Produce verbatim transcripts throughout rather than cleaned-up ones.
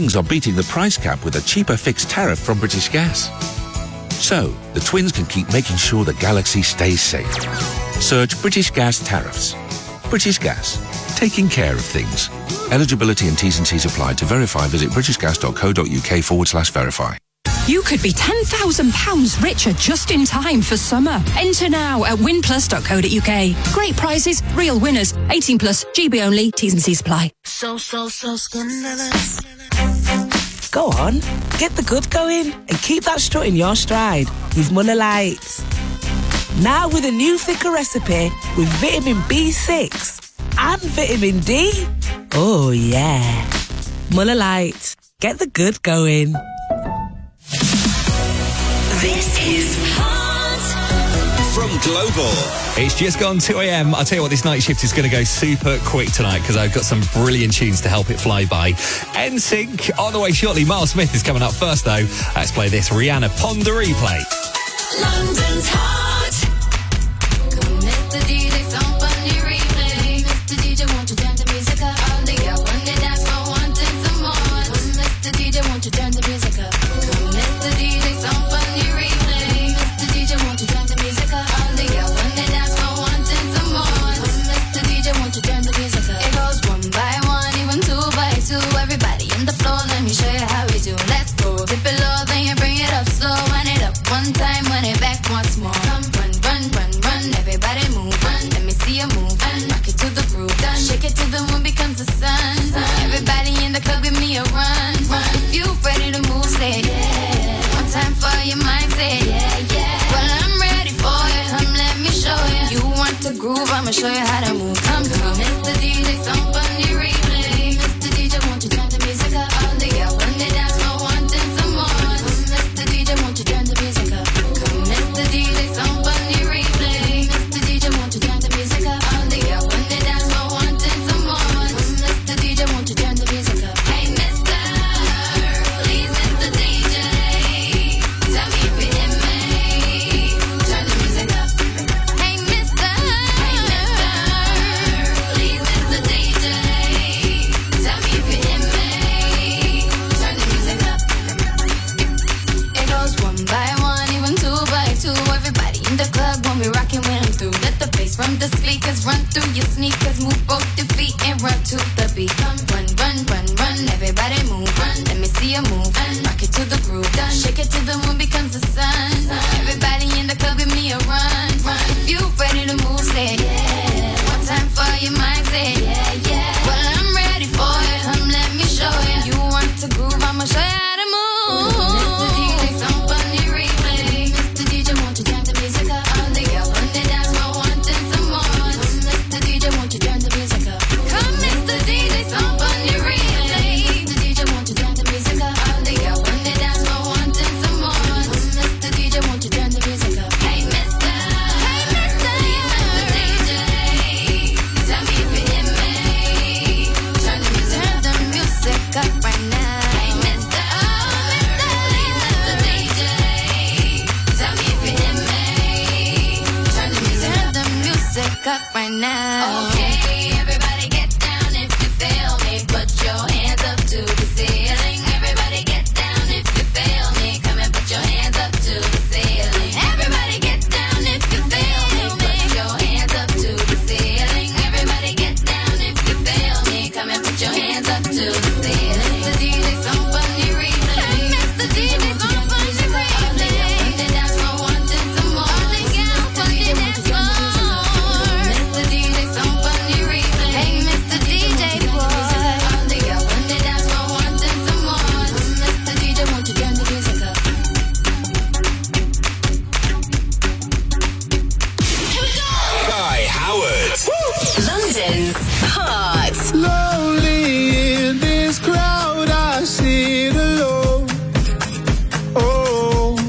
things are beating the price cap with a cheaper fixed tariff from British Gas. So, the twins can keep making sure the galaxy stays safe. Search British Gas tariffs. British Gas, taking care of things. Eligibility and T's and C's apply. To verify, visit britishgas.co.uk forward slash verify. You could be ten thousand pounds richer just in time for summer. Enter now at win plus dot co dot uk. Great prizes, real winners. eighteen plus, G B only, T's and C's apply. So, so, so scandalous. Go on, get the good going and keep that strut in your stride with Muller Lite. Now with a new thicker recipe with vitamin B six and vitamin D. Oh yeah. Muller Lite. Get the good going. This is Hot from Global. It's just gone two a.m. I'll tell you what, this night shift is going to go super quick tonight because I've got some brilliant tunes to help it fly by. N Sync on the way shortly. Miles Smith is coming up first, though. Let's play this Rihanna Ponder Replay. London's Hot. Mister D J, somebody replay. Mister D J, won't you turn the music up? All the girl when they dance for wanting some more. Mister D J, won't you turn the music up? Mister D J, somebody replay. Mister D J, won't you turn the music up? All the girl when they dance for wanting some more. Mister D J, won't you turn the music up? It goes one by one, even two by two. Everybody in the floor, let me show you how we do. Let's go. Dip it low, then you bring it up slow. Wind it up one time, wind it back once more. Come run, run, run, run. Everybody move, run. Let me see you move, run. Rock it to the groove, done. Shake it till the moon becomes the sun. Everybody in the club, give me a run, run. If you ready to move, say yeah. One time for your mind, say yeah, yeah. Well, I'm ready for it. Come, let me show you. You want to groove? I'ma show you how to move. Come, come, Mister D J, somebody replay. Mister D J, won't you turn the music up? All the girl when they dance for wanting some more. Mister D J, won't you turn the music up? Come, Mister D J, somebody replay. Mister D J, won't you turn the music up? All the girl when they dance for wanting some more. Mister D J, won't you turn the music up? Hey, Mister, please, Mister D J, tell me if you hear me. Turn the music up. Hey, Mister, hey, Mister, please, Mister D J, tell me if you hear me. Turn the music up. It goes one by one, even two by two. Everybody in the club when we rockin' when I'm through. Let the bass from the speakers run through your sneakers. Move both your feet and run to the beat. Come run, run, run, run. Everybody move, run. Let me see you move, run. Rock it to the groove, done. Shake it till the moon becomes the sun. Everybody in the club, give me a run, run. If you ready to move, say yeah. One time for your mind, say yeah, yeah. Well, I'm ready for it. Come, let me show you. You want to groove? I'ma show you how to move. Mister D J, somebody replay. Mister D J, won't you turn the music up? All the girl when they dance for wanting some more. Mister D J, won't you turn the music up? Come, Mister D J, somebody replay. Mister D J, won't you turn the music up? All the girl when they dance for wanting some more. Mister D J, won't you turn the music up? Hey, Mister, hey, Mister, Mister D J, tell me if you hear me. Turn the music, turn the music up right now. Hey, Mister, oh, Mister, Mister D J, tell me if you hear me. Turn the music, turn the music up right now. Okay, everybody get down if you feel me. Put your hands up to the ceiling. Everybody get down if you feel me. Come and put your hands up to the ceiling. Everybody get down if you feel me. Put your hands up to the ceiling. Everybody get down if you feel me. Come and put your hands up to the ceiling. Mister D J, somebody replay. Mister D J, somebody replay. They dance for wanting some more. All the girls when they dance for. Mister D J, somebody replay. Hey, Mister D J, boy. All the girls when they dance for wanting some more. Mister D J, won't you turn the music up? Here we go. Guy Howard. London's Hot. Lonely in this crowd, I sit alone. Oh,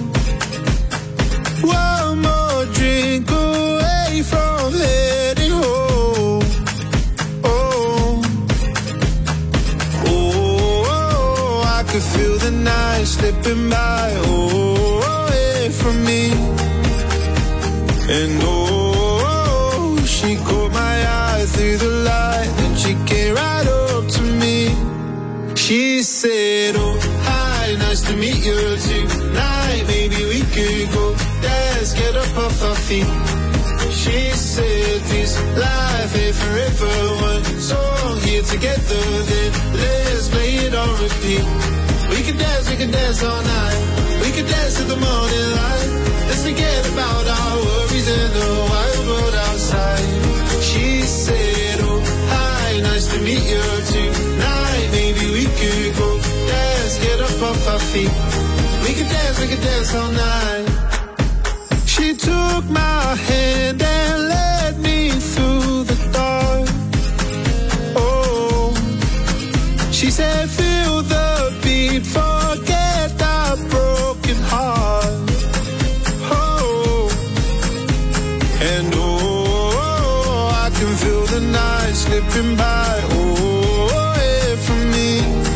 one more drink away from heading home. Oh, oh, I could feel the night slipping by, oh, away from me. And oh, she caught my eye through the light, then she came right up to me. She said, oh, hi, nice to meet you tonight. Maybe we could go dance, get up off our feet. She said, this life ain't forever. One song here together, then let's play it on repeat. We can dance, we can dance all night. We can dance to the morning light. Let's forget about our worries in the wild world outside. She said, oh, hi, nice to meet you tonight. Maybe we could go dance, get up off our feet. We can dance, we can dance all night. She took my hand and led me through the dark. Oh, she said, feel the beat, forget that broken heart. Oh, and oh, I can feel the night slipping by. Oh, away from me.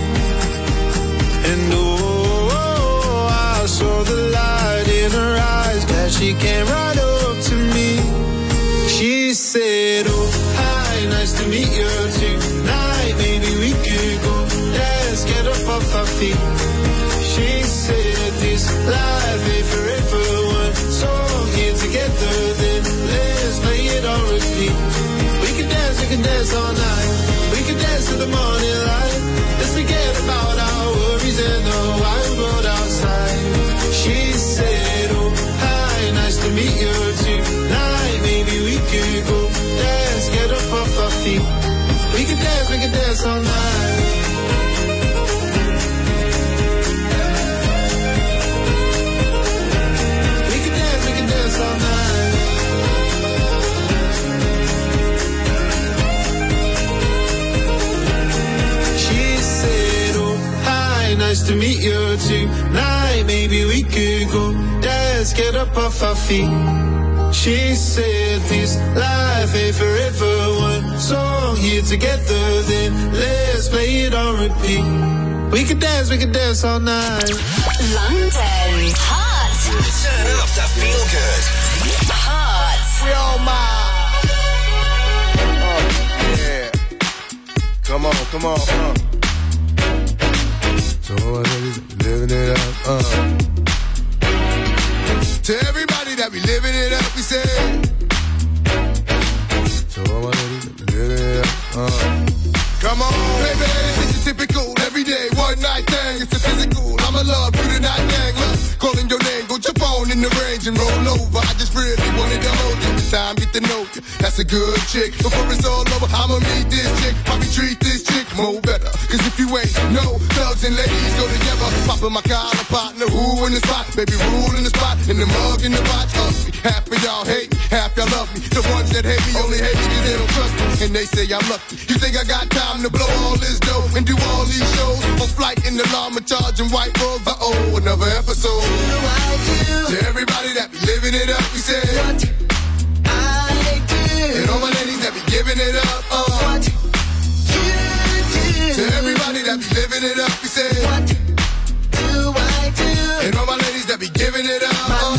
And oh, I saw the light in her eyes that she came right up to me. She said, oh, hi, nice to meet you tonight. Maybe we could go dance, get up off our feet. She said, this life ain't forever. One song here together, then let's play it on repeat. We can dance, we can dance all night. We can dance to the morning light. Let's forget about our worries and the wild world outside. She said, oh, hi, nice to meet you tonight. Maybe we could go dance, get up off our feet. We can dance, we can dance all night. We can dance, we can dance all night. She said, oh, hi, nice to meet you tonight. Maybe we could go dance, get up off our feet. She said, this life ain't forever. One song here together, then let's play it on repeat. We can dance, we can dance all night. London's Hot. Turn up to feel good. Hot. We all my. Oh, yeah. Come on, come on, uh. So all my niggas living it up, uh. To everybody that be living it up, we say. So all my niggas living it up, uh. Come on, baby, it's a typical everyday one night thing. It's a physical, I'ma love you tonight, gang. Look, calling your name, go jump on in the range and roll over. I just really wanted to hold you. This time, get to know you. That's a good chick. Before it's all over, I'ma meet this chick. Probably treat this chick more better. Cause if you ain't no thugs and ladies go together. Popping my collar, partner, who in the spot? Baby, rule in the spot, in the mug, in the watch. Ugly. Half of y'all hate me, half y'all love me. The ones that hate me only hate me cause they don't trust me. And they say I'm lucky. You think I got time to blow all this dough and do all these shows? On flight in the llama charging white robes. Uh-oh, another episode. To everybody that be living it up, we say what I do. And all my ladies that be giving it up, uh. What you do. To everybody that be living it up, we say what do I do. And all my ladies that be giving it up, my uh.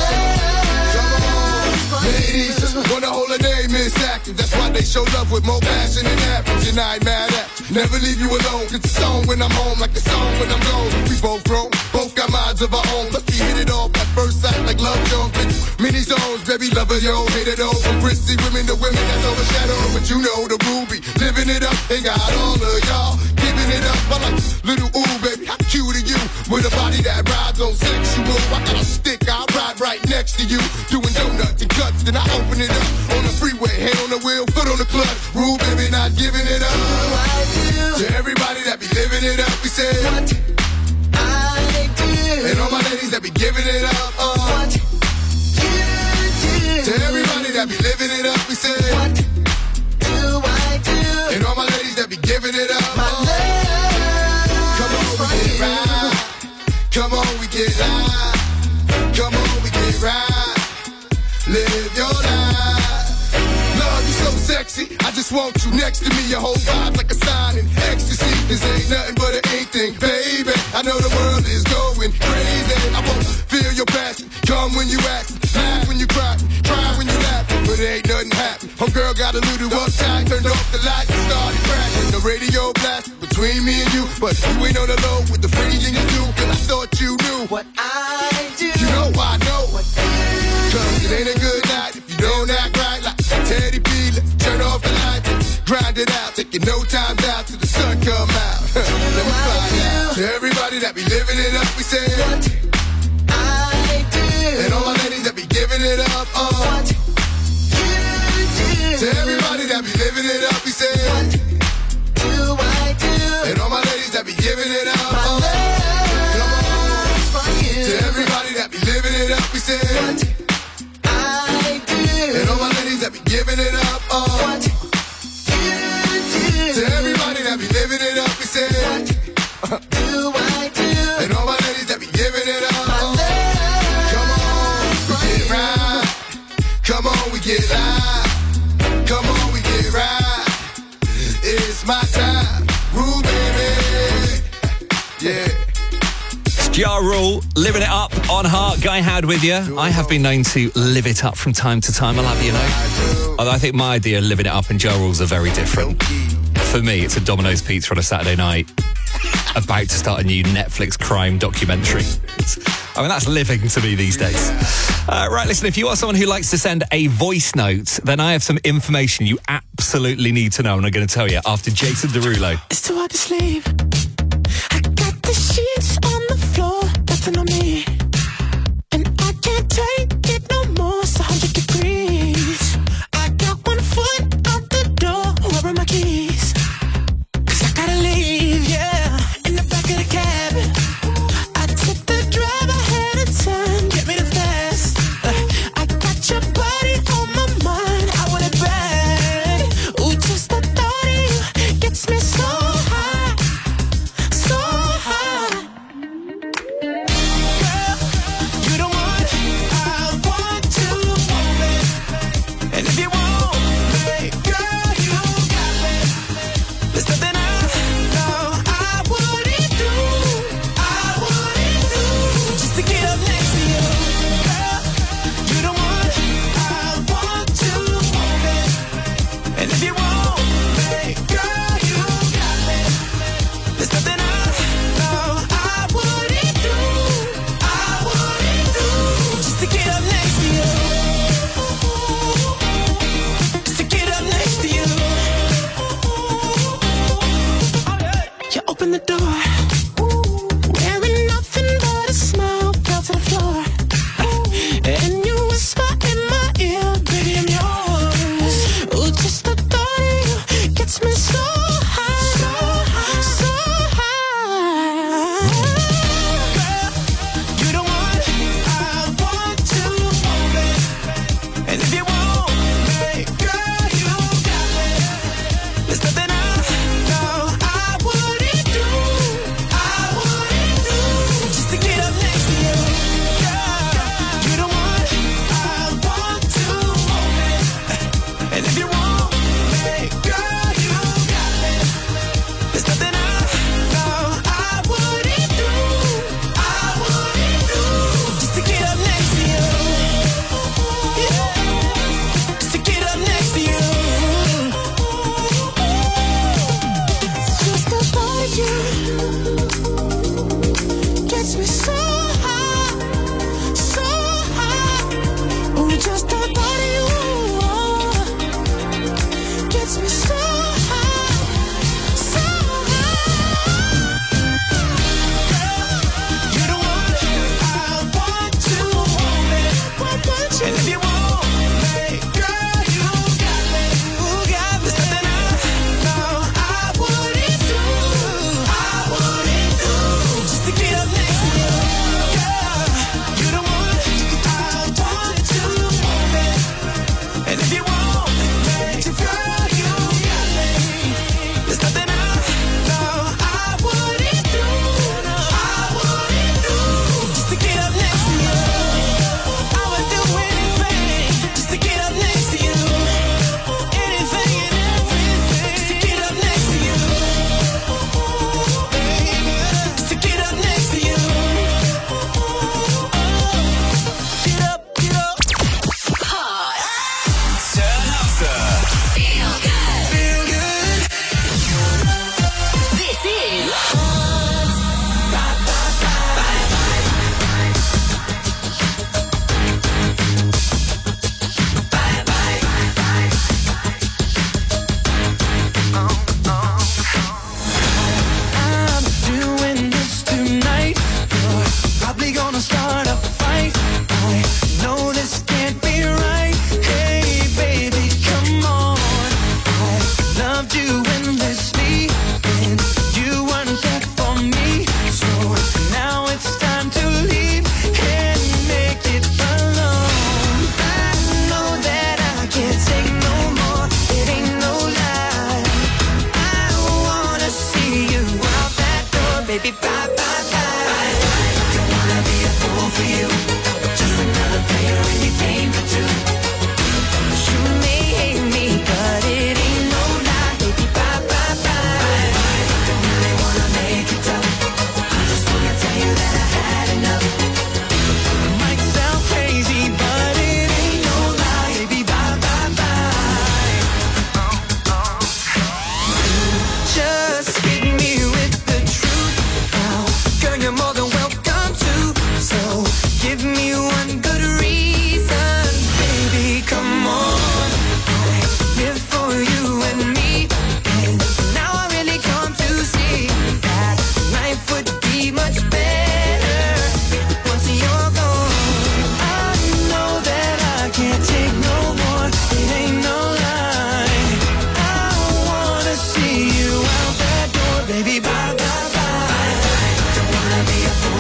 Ladies just wanna hold a name is active. That's why they show love with more passion than average. And I ain't mad at you. Never leave you alone. It's a song when I'm home, like a song when I'm gone. We both grown, both got minds of our own. Let's be hit it off at first sight like love Jones. Many zones, baby, lover, yo, hate it all. From prissy women to women that's overshadowed. But you know the ruby, living it up. Ain't got all of y'all giving it up. I like little ooh, baby, how cute are you? With a body that rides on sexual. I got a stick, I'll ride right next to you. Doing donuts and cuts, then I open it up. On the freeway, hand on the wheel, foot on the clutch. Rule, baby, not giving it up. To everybody that be living it up, we say what I do. And all my ladies that be giving it up, uh. What you do. To everybody that be living it up, we say what do I do. And all my ladies that be giving it up, my uh. love. Come on, we get right. Come on, we get live. Come on, we get right. Live your life. Love, you so sexy. I just want you next to me. Your whole vibe like a sign in ecstasy. This ain't nothing but an ink thing, baby. I know the world is going crazy. I won't feel your passion. Come when you act, laugh when you cry, cry when you laugh. But it ain't nothing happen. Homegirl got a little uptight, turned off the lights and started crashing. The radio blasted, but between me and you. But you ain't on the low with the freaky thing you do. Cause I thought you knew what I do. You know I know. Cause it ain't a good night if you don't act right. Like Teddy B, let's turn off the lights. Grind it out, taking no time out till the sun come out. Let me find out. To everybody that be living it up, we say what I do. And all my ladies that be giving it up, uh. What you do. To everybody that be living it up, we say what do I do. And all my ladies that be giving it up, my uh. Come on. For you. To everybody that be living it up, we say what I do. And all my ladies that be giving it up, uh. What you do. To everybody that be living it up, we say what do I do. And all my ladies that be giving it up, my uh. Come on, we get right. Come on, we get live. Come on, we get right. It's my time, Rule baby. Yeah. Ja Rule, living it up on Heart. Guy Howard with you. I have been known to live it up from time to time, I'll have you know. Although I think my idea of living it up and Ja Rule's are very different. For me, it's a Domino's pizza on a Saturday night, about to start a new Netflix crime documentary. I mean, that's living to me these days. Uh, right, listen, if you are someone who likes to send a voice note, then I have some information you absolutely need to know, and I'm going to tell you after Jason Derulo. It's too hard to sleep. I got the sheets on the floor, nothing on me. And I can't take it no more, it's one hundred degrees. I got one foot out the door, where are my keys? Cause I gotta leave, yeah, in the back of the cab. I took the drive ahead of time, get me the fast. Uh, I got your body on my mind, I want it bad. Ooh, just the thought of you gets me so high.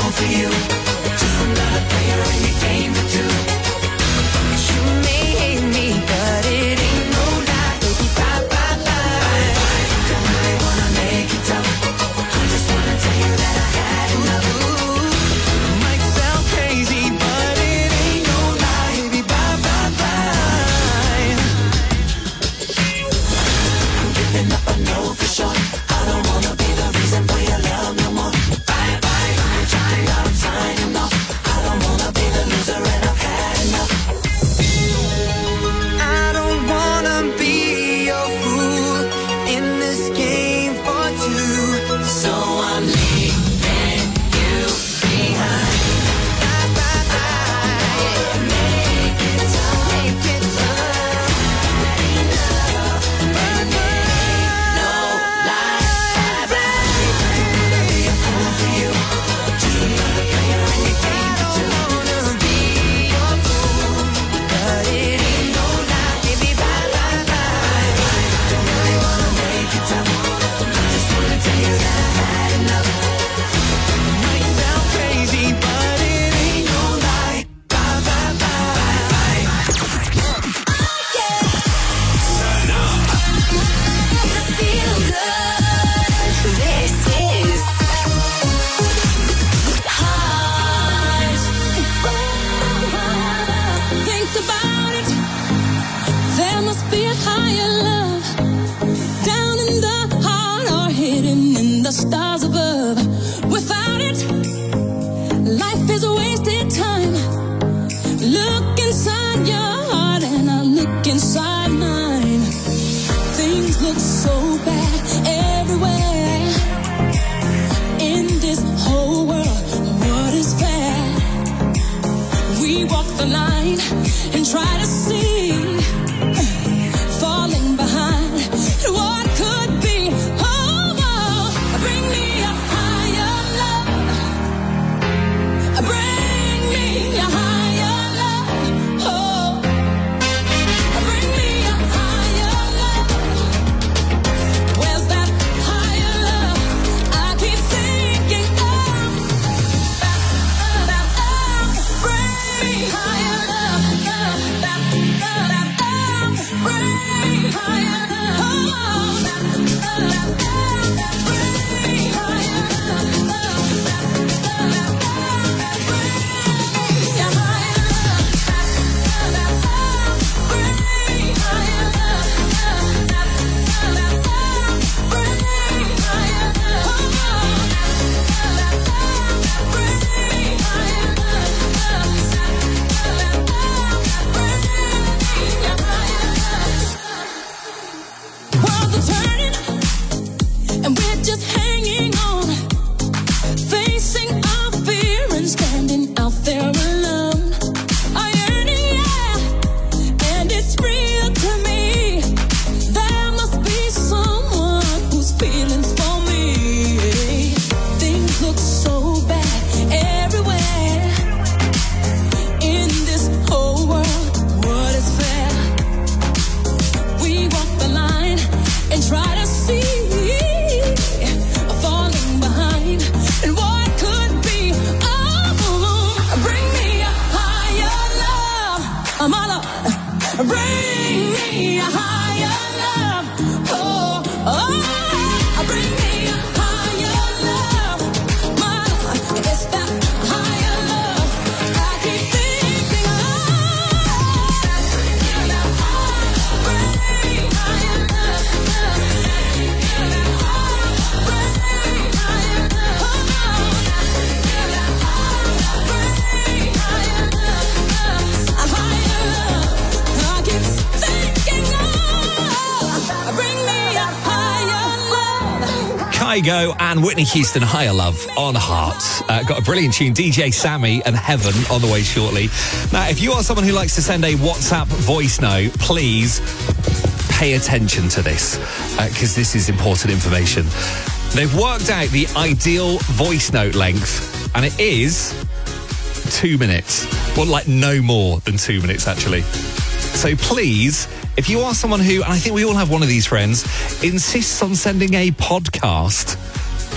fool for you. Just another player in your game for two. You may hate me, but it ain't no lie. Baby, bye, bye, bye. Don't really wanna make it tough. I just wanna tell you that I had enough. Might sound crazy, but it ain't no lie. Baby, bye, bye, bye. I'm giving up, I know for sure. I don't wanna be the reason for your love no more. Bye, bye, I'm trying out, I'm signing off. I don't wanna be the loser and I've had enough. I don't wanna be your fool in this game for two. So I'm leaving you behind. Bye, bye, bye. Yeah, make it tough, make it tough. That ain't love, and it ain't no lie. Bye, bye. Don't wanna be a fool for you. Just another player in your game for two. I don't wanna be your fool, but it ain't no lie. Baby, bye, bye, bye. Don't really wanna make it tough. I just wanna tell you that I had enough. Might sound crazy, but it ain't no lie. Bye, bye, bye, bye. Feel good. This is Heart. Think about it. There must be a higher love down in the heart or hidden in the stars above. Without it, life is a wasted time. Look inside your heart and I look inside mine. Things look so bad everywhere. In this whole world, what is fair? We walk the line and try to see, falling behind what could be. Oh, oh, bring me a higher love. Bring me a higher love. Oh, bring me a higher love. Where's that higher love? I keep thinking of. Bring me higher love. Bring me higher love. Bring me higher love. Worlds are turning, and we're just hanging on, facing our fear and standing out there alone. I yearn it, yeah, and it's real to me. There must be someone who's feeling for me. Things look so bad everywhere. In this whole world, what is fair? We walk the line and try to see, falling behind and what could be. Oh, bring me a higher love, my love. Bring me a higher love. Oh, oh, bring me a higher love, my love. It's that higher love I keep thinking of. Bring me higher love. Kygo and Whitney Houston, Higher Love on Heart. Uh, got a brilliant tune, D J Sammy and Heaven on the way shortly. Now, if you are someone who likes to send a WhatsApp voice note, please pay attention to this, because uh, this is important information. They've worked out the ideal voice note length, and it is two minutes. Well, like no more than two minutes, actually. So please, if you are someone who, and I think we all have one of these friends, insists on sending a podcast,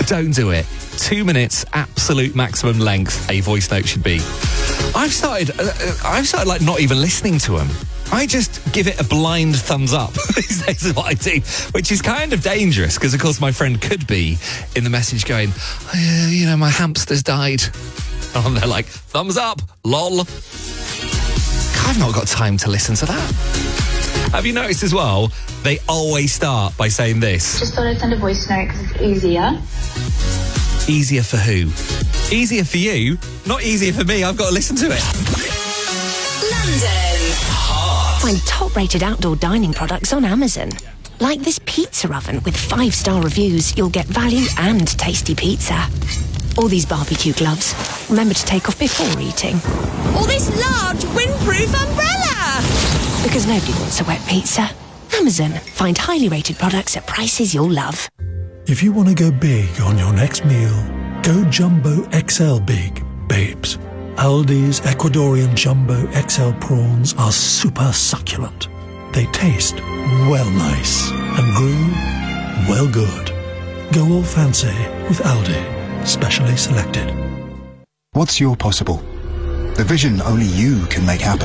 Don't do it. Two minutes, absolute maximum length a voice note should be. I've started, uh, I've started like not even listening to them. I just give it a blind thumbs up. These days is what I do, which is kind of dangerous because, of course, my friend could be in the message going, oh, yeah, you know, my hamster's died. And they're like, thumbs up, lol. I've not got time to listen to that. Have you noticed as well, they always start by saying this? Just thought I'd send a voice note because it's easier. Easier for who? Easier for you, not easier for me. I've got to listen to it. London. Find top-rated outdoor dining products on Amazon. Like this pizza oven with five-star reviews, you'll get value and tasty pizza. All these barbecue gloves. Remember to take off before eating. Or this large windproof umbrella! Because nobody wants a wet pizza. Amazon. Find highly rated products at prices you'll love. If you want to go big on your next meal, go Jumbo X L Big, babes. Aldi's Ecuadorian Jumbo X L prawns are super succulent. They taste well nice and grew well good. Go all fancy with Aldi, specially selected. What's your possible? The vision only you can make happen.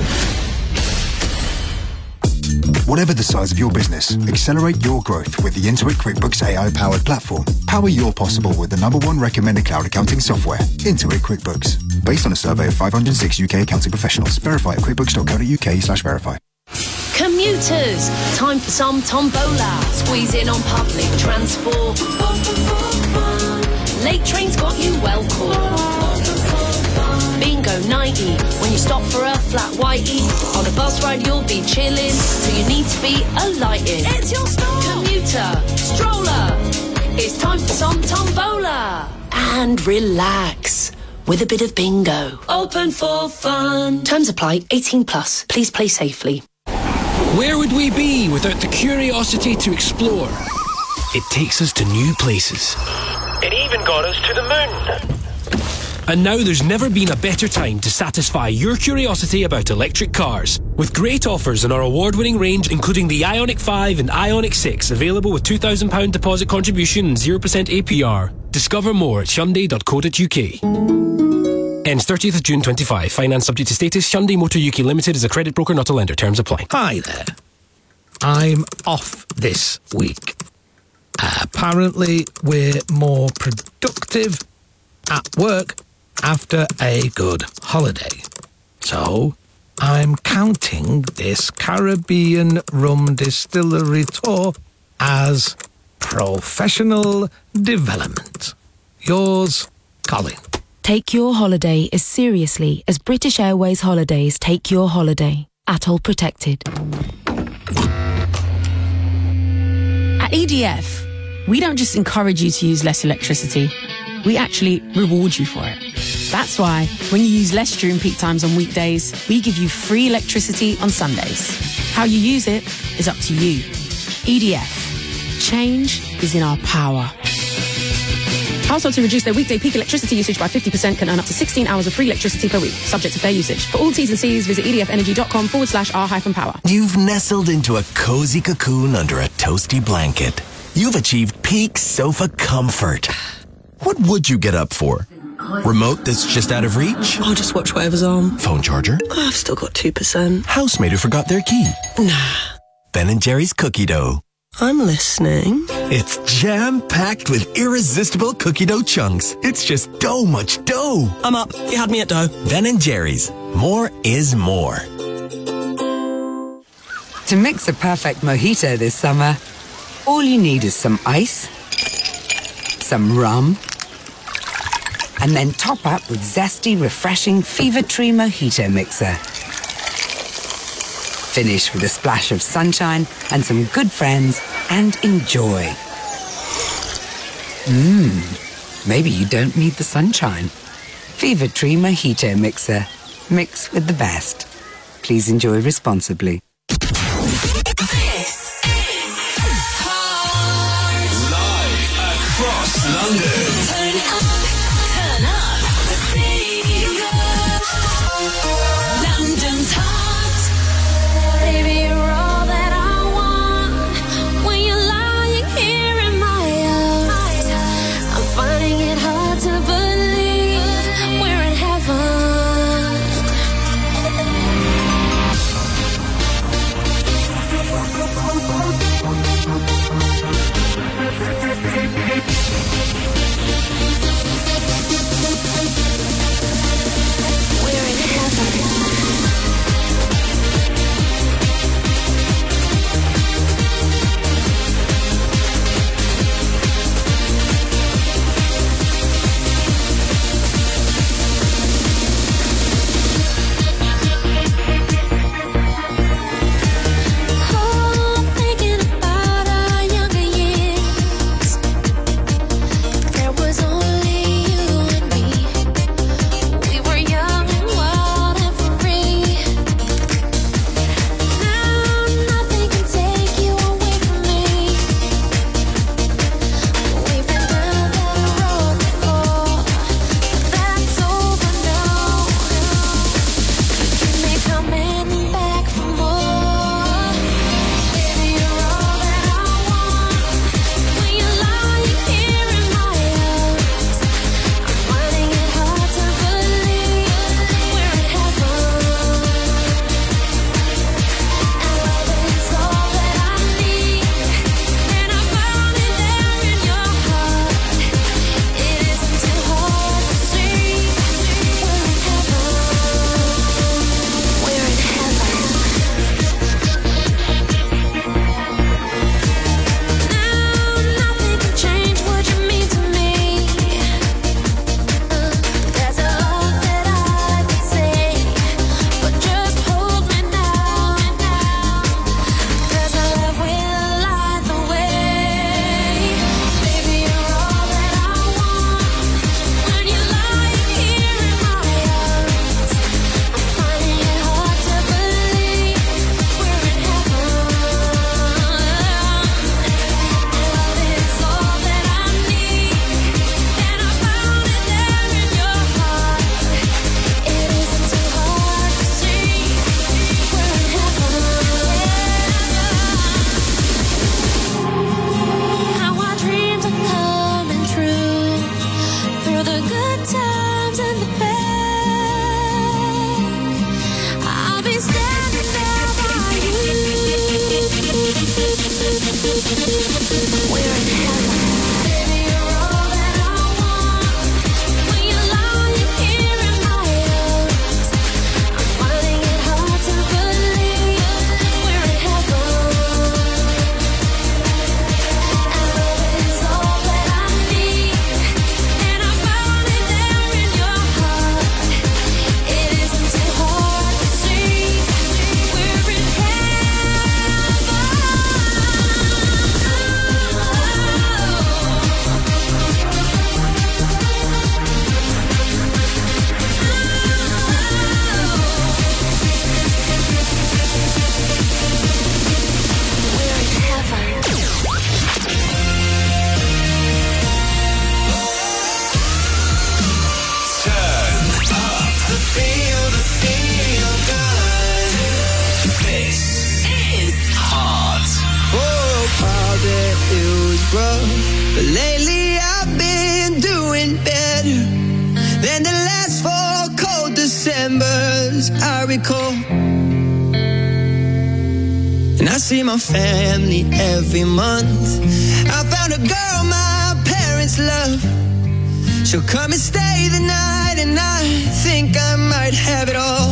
Whatever the size of your business, accelerate your growth with the Intuit QuickBooks A I-powered platform. Power your possible with the number one recommended cloud accounting software, Intuit QuickBooks. Based on a survey of five hundred six U K accounting professionals. Verify at quickbooks.co.uk slash verify. Commuters, time for some tombola. Squeeze in on public transport. Late trains got you well caught. Bingo ninety, when you stop for a flat whitey. On a bus ride you'll be chilling, so you need to be alighting. It's your stop! Commuter, stroller, it's time for some tombola. And relax with a bit of bingo. Open for fun. Terms apply, eighteen plus. Please play safely. Where would we be without the curiosity to explore? It takes us to new places. It even got us to the moon. And now there's never been a better time to satisfy your curiosity about electric cars. With great offers on our award-winning range, including the Ioniq five and Ioniq six, available with two thousand pounds deposit contribution and zero percent A P R. Discover more at Hyundai dot co dot U K. Ends thirtieth of June twenty-five. Finance subject to status. Hyundai Motor U K Limited is a credit broker, not a lender. Terms apply. Hi there. I'm off this week. Apparently, we're more productive at work after a good holiday. So, I'm counting this Caribbean rum distillery tour as professional development. Yours, Colin. Take your holiday as seriously as British Airways Holidays take your holiday. Atoll protected. At E D F, we don't just encourage you to use less electricity, we actually reward you for it. That's why when you use less during peak times on weekdays, we give you free electricity on Sundays. How you use it is up to you. E D F. Change is in our power. Households who reduce their weekday peak electricity usage by fifty percent can earn up to sixteen hours of free electricity per week, subject to fair usage. For all T's and C's, visit edfenergy.com forward slash r-power. You've nestled into a cozy cocoon under a toasty blanket. You've achieved peak sofa comfort. What would you get up for? Remote that's just out of reach? I'll just watch whatever's on. Phone charger? Oh, I've still got two percent. Housemate who forgot their key? Nah. Ben and Jerry's cookie dough. I'm listening. It's jam-packed with irresistible cookie dough chunks. It's just dough much dough. I'm up. You had me at dough. Ben and Jerry's. More is more. To mix a perfect mojito this summer, all you need is some ice, some rum, and then top up with zesty, refreshing Fever Tree Mojito Mixer. Finish with a splash of sunshine and some good friends and enjoy. Mmm, maybe you don't need the sunshine. Fever Tree Mojito Mixer. Mix with the best. Please enjoy responsibly. Across London. Turn it up, turn up the radio. London's hot. Baby, you're all that I want. When you're lying here in my arms, I'm fine. But lately I've been doing better than the last four cold Decembers I recall. And I see my family every month. I found a girl my parents love. She'll come and stay the night, and I think I might have it all.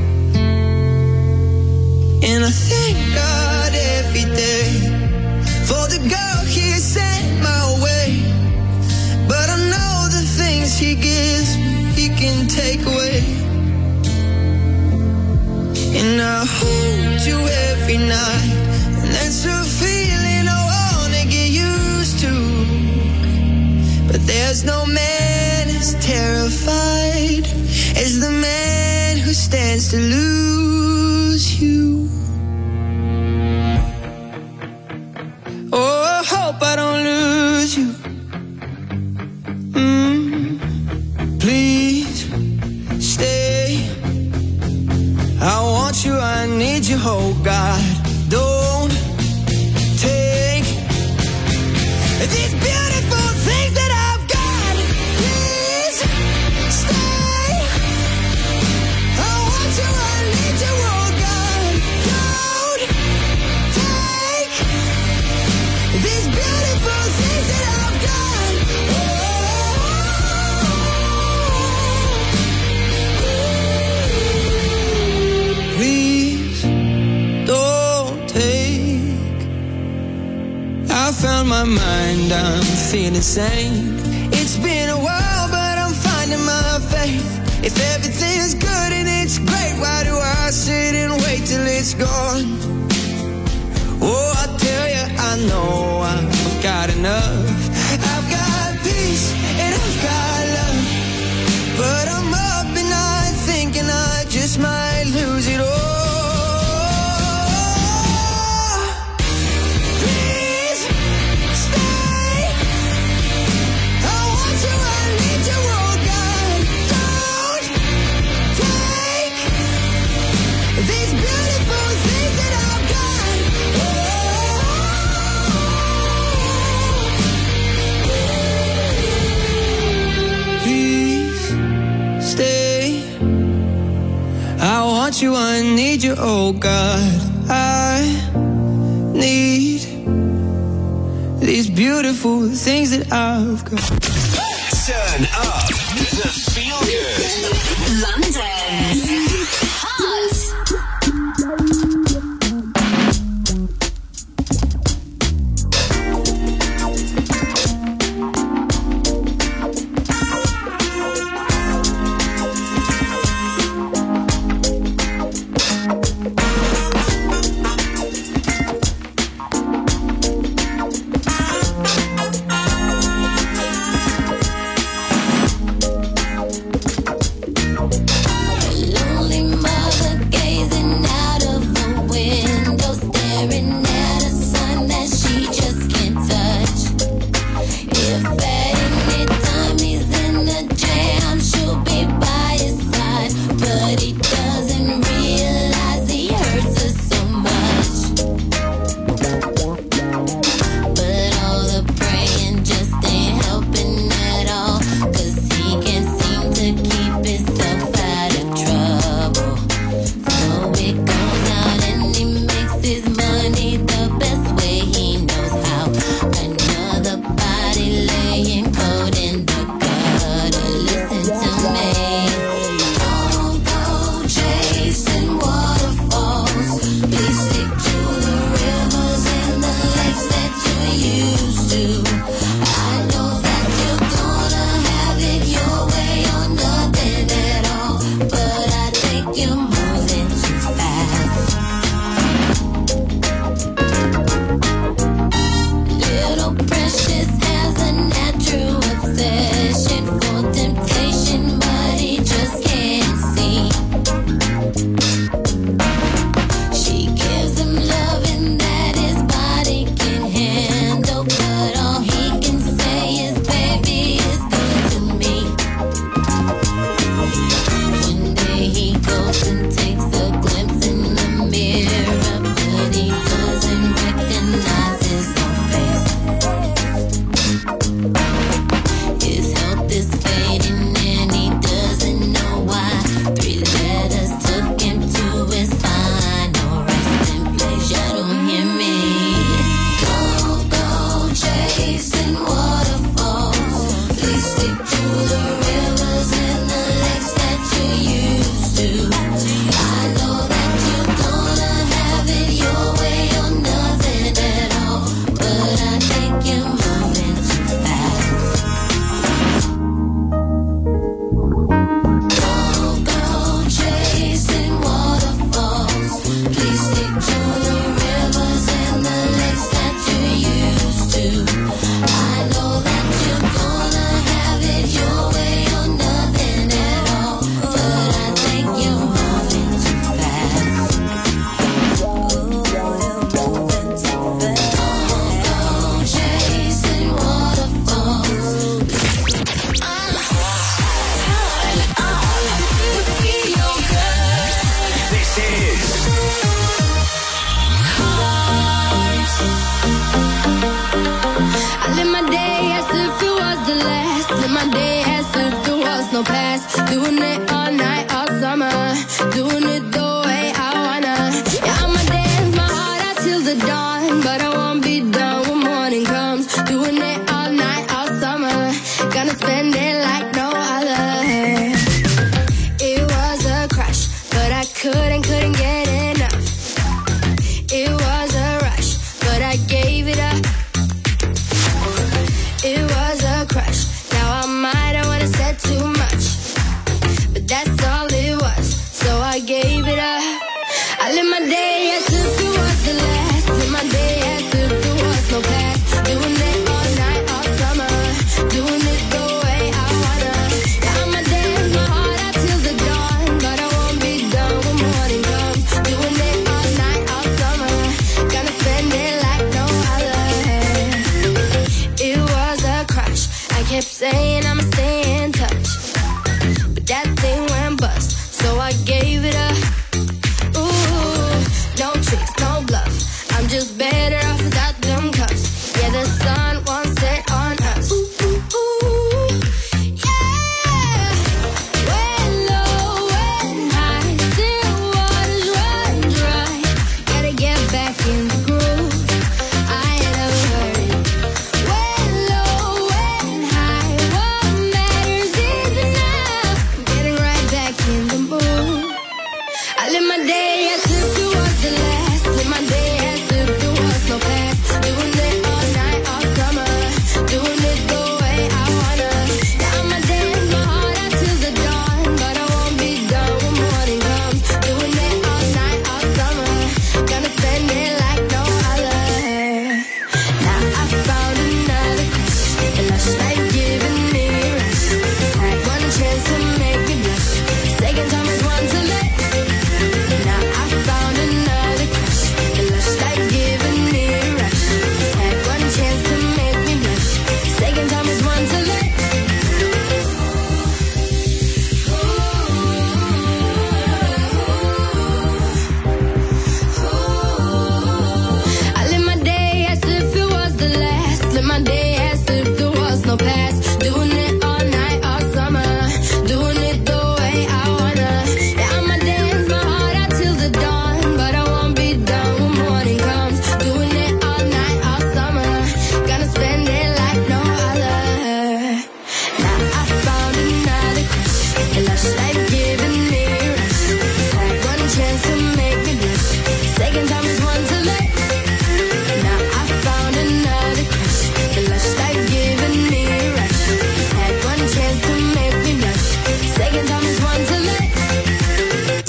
And I thank God every day for the girl he sent my way. But I know the things he gives me, he can take away. And I hold you every night, and that's a feeling I wanna get used to. But there's no man as terrified as the man who stands to lose you. Oh, I hope I don't lose you. Mm, please stay. I want you, I need you, oh God. Don't take these beautiful things that I've got. Please stay. I want you, I need you, oh God. Don't take these beautiful things that I've got. Please don't take. I found my mind, I'm feeling sane. It's been a while, but I'm finding my faith. If everything's good and it's great, why do I sit and wait till it's gone? Oh, I tell you, I know I've got enough. I've got peace and I've got love. But I'm up and I'm thinking I just might lose it all. Please stay. I want you, I need you, oh God. Don't take these beautiful things that I've got. Please stay. I want you, I need you, oh God. I need these beautiful things that I've got. Turn up the feel good. London. Hot. Hello,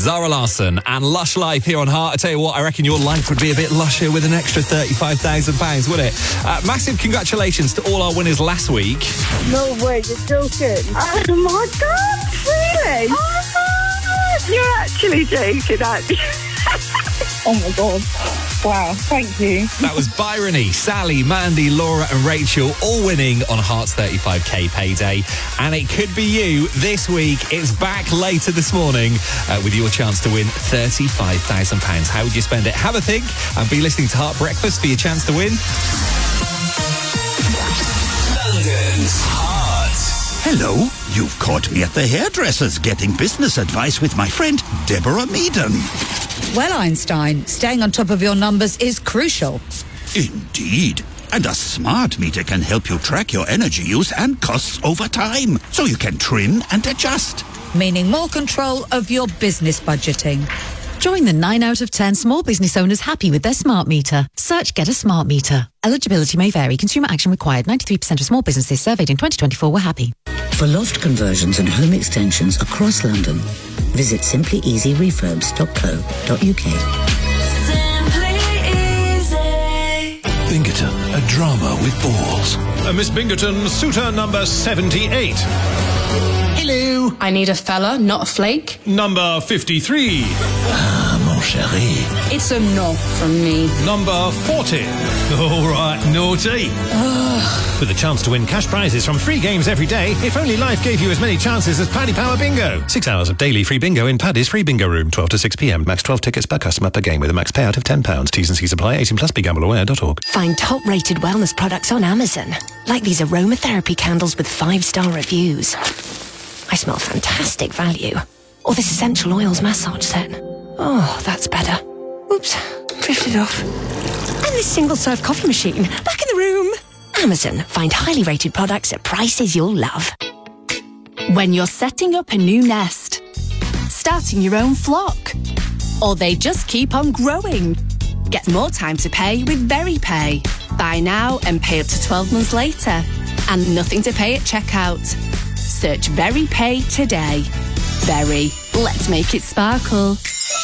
Zara Larsson and Lush Life here on Heart. I tell you what, I reckon your life would be a bit lusher with an extra thirty-five thousand pounds, would it? Uh, massive congratulations to all our winners last week. No way, you're joking. Oh my God, really? Oh my God, you're actually joking, aren't you? Oh my God. Wow, thank you. That was Byrony, Sally, Mandy, Laura and Rachel all winning on Heart's thirty-five K payday. And it could be you this week. It's back later this morning uh, with your chance to win thirty-five thousand pounds. How would you spend it? Have a think and be listening to Heart Breakfast for your chance to win. London's Heart. Hello, you've caught me at the hairdresser's getting business advice with my friend Deborah Meaden. Well, Einstein, staying on top of your numbers is crucial. Indeed. And a smart meter can help you track your energy use and costs over time, so you can trim and adjust. Meaning more control of your business budgeting. Join the nine out of ten small business owners happy with their smart meter. Search Get a Smart Meter. Eligibility may vary. Consumer action required. ninety-three percent of small businesses surveyed in twenty twenty-four were happy. For loft conversions and home extensions across London, visit simply easy refurbs dot co dot uk. Bingerton, a drama with balls. Uh, Miss Bingerton, suitor number seventy-eight. Hello. I need a fella, not a flake. Number fifty-three. Ah, mon chéri. It's a no from me. Number forty. All right, naughty. With a chance to win cash prizes from free games every day, if only life gave you as many chances as Paddy Power Bingo. Six hours of daily free bingo in Paddy's free bingo room, twelve to six p.m. Max twelve tickets per customer per game with a max payout of ten pounds. T's and C's apply. eighteen plus. Be gamble aware dot org. Find top-rated wellness products on Amazon, like these aromatherapy candles with five-star reviews. I smell fantastic value. Or this essential oils massage set. Oh, that's better. Oops, drifted off. And this single-serve coffee machine, back in the room. Amazon, find highly rated products at prices you'll love. When you're setting up a new nest, starting your own flock, or they just keep on growing, get more time to pay with VeryPay. Buy now and pay up to twelve months later. And nothing to pay at checkout. Search VeryPay today. Very. Let's make it sparkle.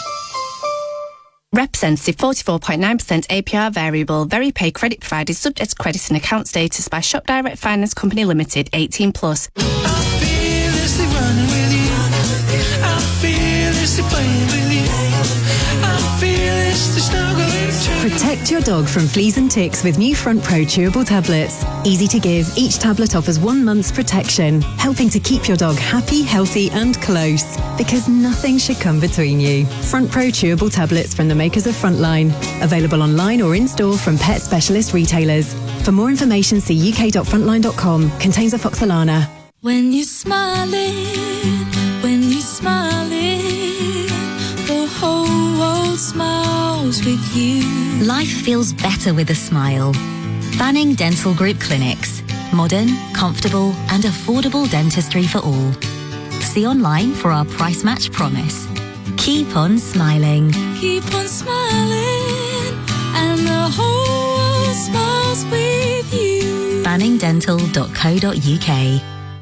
Representative forty-four point nine percent A P R variable. VeryPay credit provided subject to credit and account status by Shop Direct Finance Company Limited, eighteen plus. Fearlessly running with you. I'm fearlessly playing with you. I'm fearlessly snuggling too. Protect your dog from fleas and ticks with new Front Pro chewable tablets. Easy to give, each tablet offers one month's protection, helping to keep your dog happy, healthy and close. Because nothing should come between you. Front Pro chewable tablets from the makers of Frontline. Available online or in-store from pet specialist retailers. For more information, see u k dot frontline dot com. Contains afoxolana. When you're smiling, when you're smiling, the whole world smiles with you. Life feels better with a smile. Banning Dental Group Clinics. Modern, comfortable and affordable dentistry for all. See online for our price match promise. Keep on smiling. Keep on smiling, and the whole world smiles with you. banning dental dot co dot uk.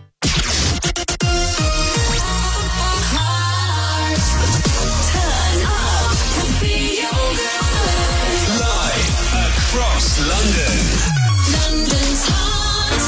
Across London. London's Heart.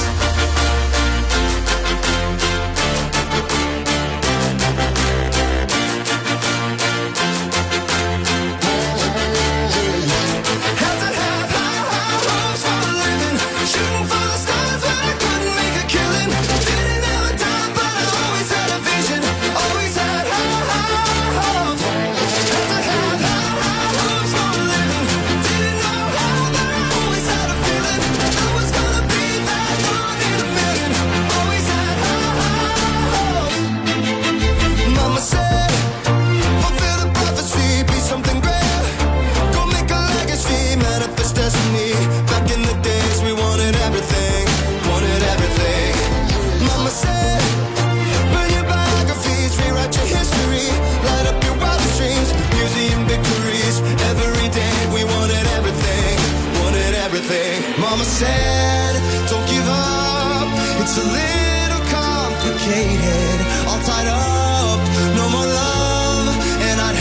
Had to have high, high hopes for a living. Shooting for the stars when I couldn't make a killing. Didn't have a dime, but I always had a vision. Always had high, high hopes. Had to have high, high hopes for a living. Didn't know how, but I always had a feeling. I was gonna be that one in a million. Always had high, high hopes. Mama said, fulfill the prophecy, be something great. Go make a legacy, manifest destiny. Back in the days we wanted everything, wanted everything. Mama said, burn your biographies, rewrite your history, light up your wildest dreams, museum victories. Every day we wanted everything, wanted everything. Mama said, don't give up, it's a little complicated. All tied up, no more love, and I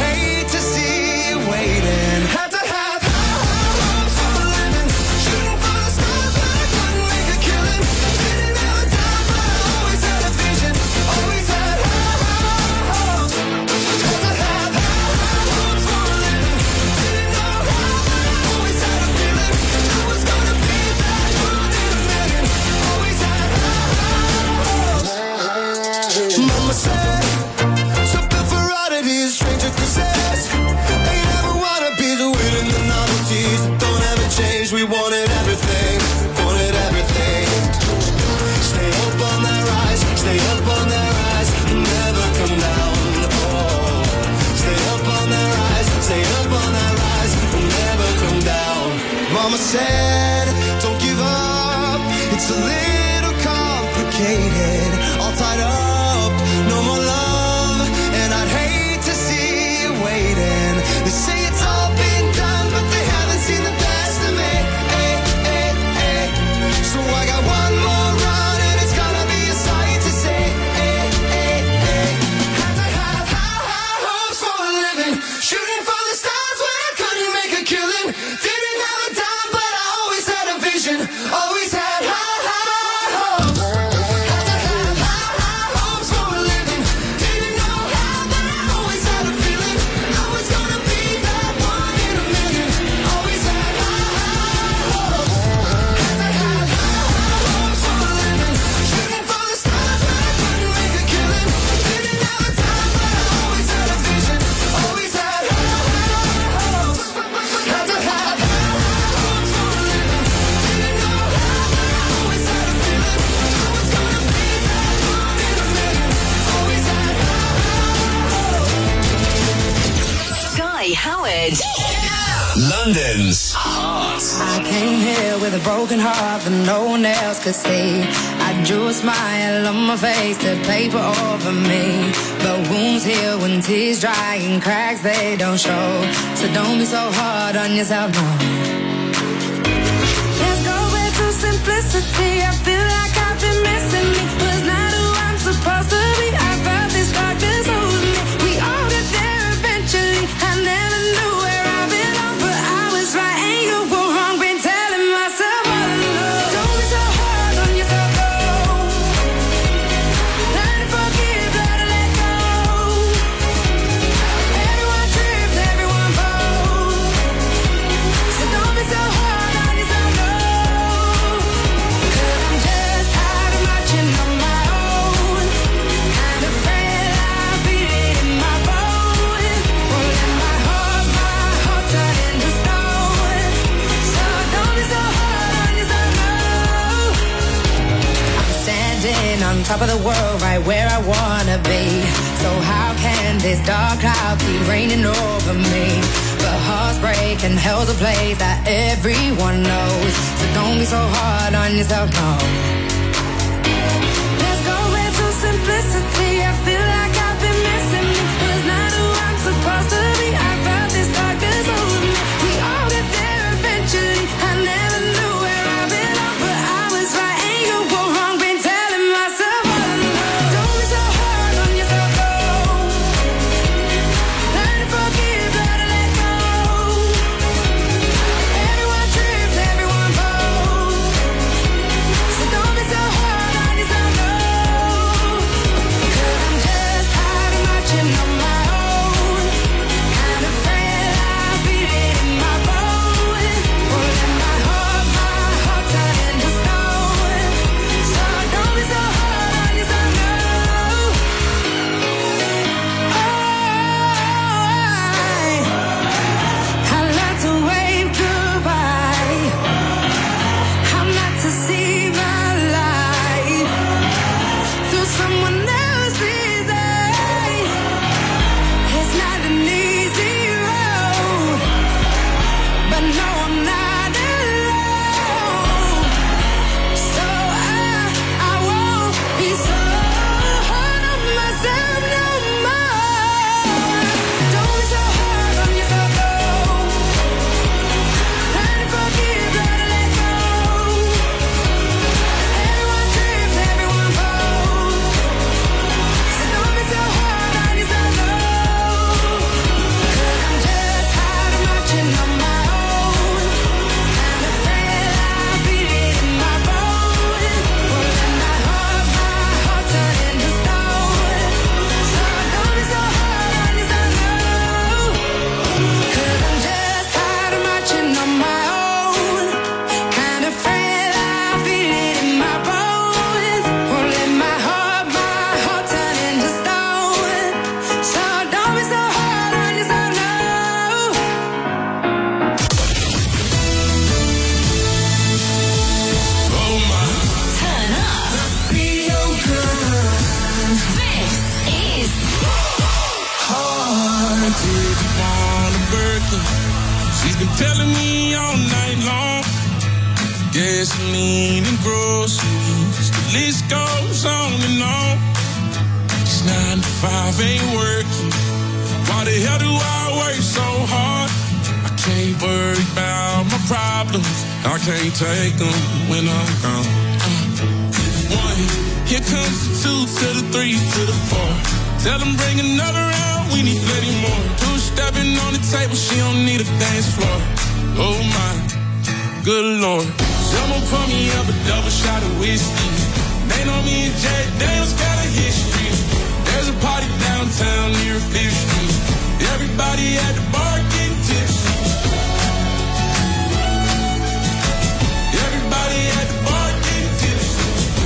Mama said, don't give up. It's a little complicated. All tied up, no more love. And I'd hate to see you waiting. They say it's all been done, but they haven't seen the best of me. Hey, hey, hey. So I got one more run, and it's gonna be a sight to see. Hey, hey, hey. Had to have high, high hopes for a living. Shooting for the stars when I couldn't make a killing. Didn't have a dime, but I always had a vision. Always had high, high hopes. Had to have high, high hopes for a living. Didn't know how, but I always had a feeling. I was gonna be that one in a million. Always had high, high hopes. Had to have high, high hopes for a living. Shooting for the stars when I couldn't make a killing. Didn't have a dime, but I always had a vision. Always had high, high hopes. Had to have high, high hopes for a living. Didn't know how, but I always had a feeling. I was gonna be that one in a million. Always had Guy Howard. London's Heart. I came here with a broken heart that no one else could see. I drew a smile on my face to paper over me. But wounds heal when tears dry and cracks they don't show. So don't be so hard on yourself, no. Let's go back to simplicity. I feel like I've been missing me. Was not who I'm supposed to be. I felt this darkness over me. We all get there eventually. I never knew where I belong, but I was right and you were wrong. Been telling myself all along. Don't be so hard on yourself, no. Learn to forgive, learn to let go. Everyone trips, everyone falls. So don't be so hard on yourself, no. 'Cause I'm just tired of marching on my own. Kind of afraid I'll beat it in my bones. Won't let my heart, my heart turn into stone. So don't be so hard on yourself, no. I'm standing on top of the world, right where I wanna be. So how can this dark cloud keep raining over me? But hearts break and hell's a place that everyone knows. So don't be so hard on yourself, no. Let's go back to simplicity. I feel like I've been missing me. Was not who I'm supposed to be. I felt this darkness over me. We all get there eventually. I never knew where I belong, but I was right and you were wrong. Been telling myself all along. Don't be so hard on yourself, no. Learn to forgive, learn to let go. Everyone trips, everyone falls. So don't be so hard on yourself, no. 'Cause I'm just tired of marching on my own. Kind of afraid I'll beat it in my bones. Won't let my heart, my heart turn into stone. So don't be so hard on yourself, no. I learned to wave goodbye. I'm not to see my life through someone else's eyes. It's not an easy road, but no, I'm not alone. So I, I won't be so hard on myself no more. Don't be so hard on yourself, no. Learn to forgive, learn to let go. Everyone trips, everyone falls. So don't be so hard on yourself, no. 'Cause I'm just tired of marching on my own. Kind of afraid I'll beat it in my bones. Won't let my heart, my heart turn into stone. So don't be so hard on yourself, no. 'Cause I'm just tired of marching on my own. Kind of afraid I'll beat it in my bones. Won't let my heart, my heart turn into stone. So don't be so hard on yourself, no. Turn up. feel good. This is Hard to find a birthday. She's been telling me all night long. Gasoline and groceries, the list goes on and on. It's nine to five, ain't working. Why the hell do I work so hard? I can't worry about my problems. I can't take them when I'm gone. Uh, one, here comes the two to the three to the four. Tell them bring another round, we need plenty more. Two stepping on the table, she don't need a dance floor. Oh my, good Lord. Someone pour me up a double shot of whiskey. They know me and Jack Daniels got a history. There's a party downtown near Fifth Street. Everybody at the bar getting tipsy. Everybody at the bar getting tipsy.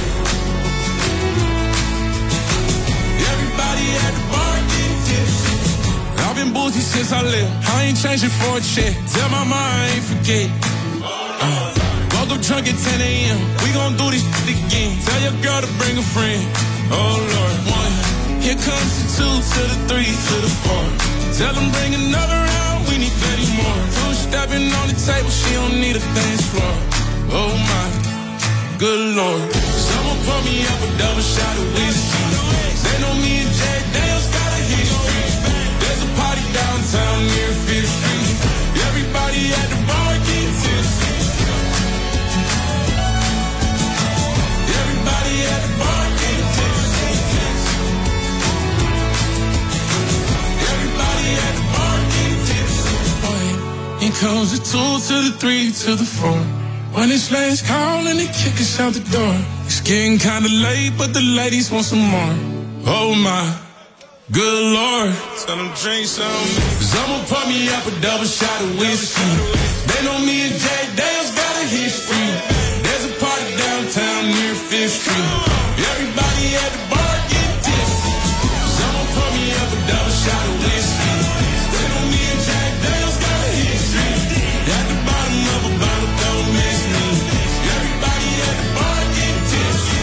Everybody at the bar getting tipsy. I've been boozy since I left. I ain't changing for a check. Tell my mom I ain't forget. Uh, woke up drunk at ten a.m. We gon' do this shit again. Tell your girl to bring a friend. Oh Lord, one. Here comes the two to the three to the four. Tell them bring another round, we need plenty more. Two stepping on the table, she don't need a dance floor. Oh my, good Lord. Someone pour me up a double shot of whiskey. They know me and Jack Daniels got a history. There's a party downtown near Fifth Street. Everybody at the bar getting tipsy. Everybody at the bar getting tipsy. Everybody at the bar getting tipsy. Here comes the two to the three to the four. When it's last call and they kick us out the door. It's getting kinda late, but the ladies want some more. Oh my, good Lord. Tell them drink some. Cause I'ma pour me up a double shot of whiskey. They know me and Jack Daniels got a history. There's a party downtown near Fifth Street. Everybody at the bar getting tipsy. Cause I'ma pour me up a double shot of whiskey. They know me and Jack Daniels got a history. At the bottom of a bottle, don't miss me. Everybody at the bar getting tipsy.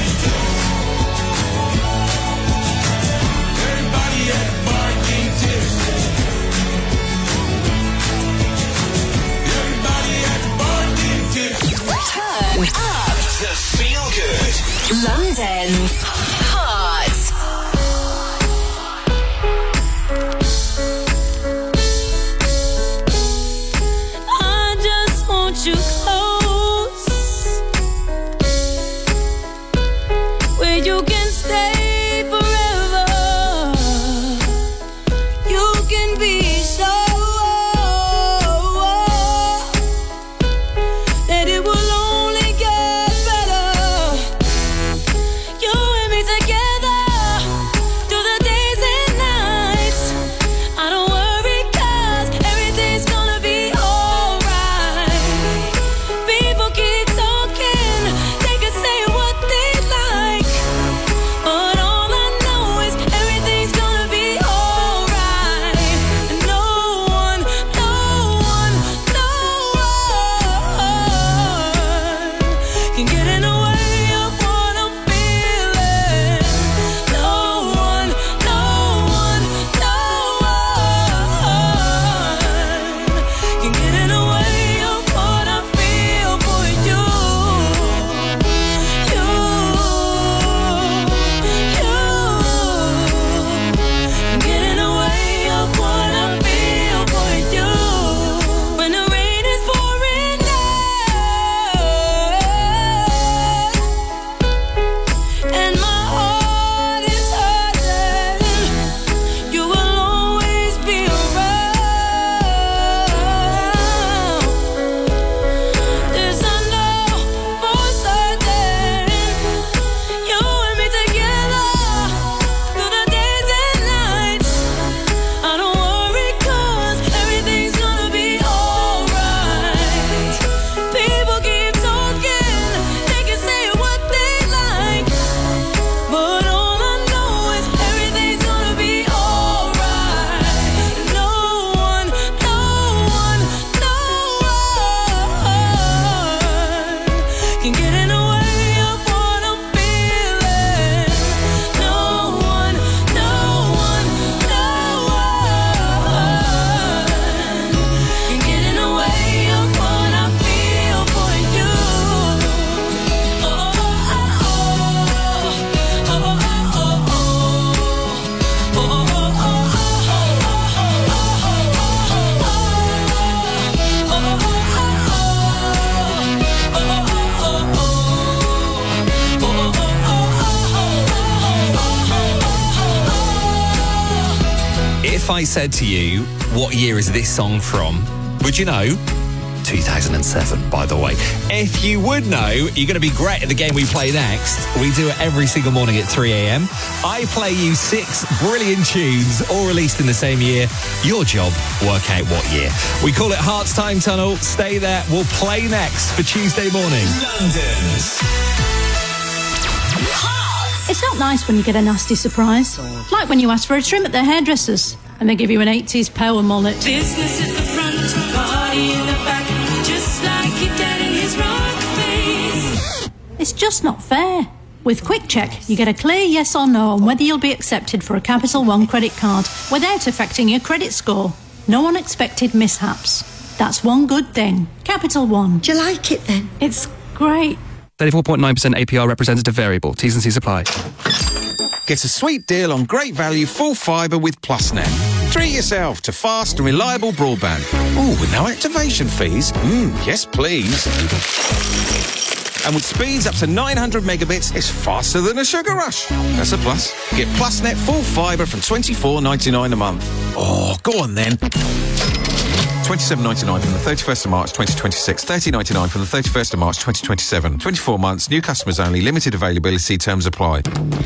Everybody at the bar getting tipsy. Everybody at the bar getting tipsy. Turn up to feel good. London's Hot. I just want you close, where you can stay forever. You can be sure that it will only get better. You and If I said to you, what year is this song from? Would you know? two thousand seven, by the way. If you would know, you're going to be great at the game we play next. We do it every single morning at three a.m. I play you six brilliant tunes, all released in the same year. Your job, work out what year. We call it Hearts Time Tunnel. Stay there. We'll play next for Tuesday morning. London's It's not nice when you get a nasty surprise. Like when you ask for a trim at the hairdressers and they give you an eighties power mullet. Business at the front, party in the back, just like your dad and his rock face. It's just not fair. With Quick Check, you get a clear yes or no on whether you'll be accepted for a Capital One credit card without affecting your credit score. No unexpected mishaps. That's one good thing. Capital One. Do you like it then? It's great. thirty-four point nine percent A P R representative variable. T's and C's apply. Get a sweet deal on great value full fibre with PlusNet. Treat yourself to fast and reliable broadband. Ooh, with no activation fees. Mmm, yes please. And with speeds up to nine hundred megabits, it's faster than a sugar rush. That's a plus. Get PlusNet full fibre from twenty-four ninety-nine a month. Oh, go on then. twenty-seven ninety-nine from the thirty-first of March twenty twenty-six, thirty ninety-nine from the thirty-first of March twenty twenty-seven. twenty-four months, new customers only, limited availability, terms apply.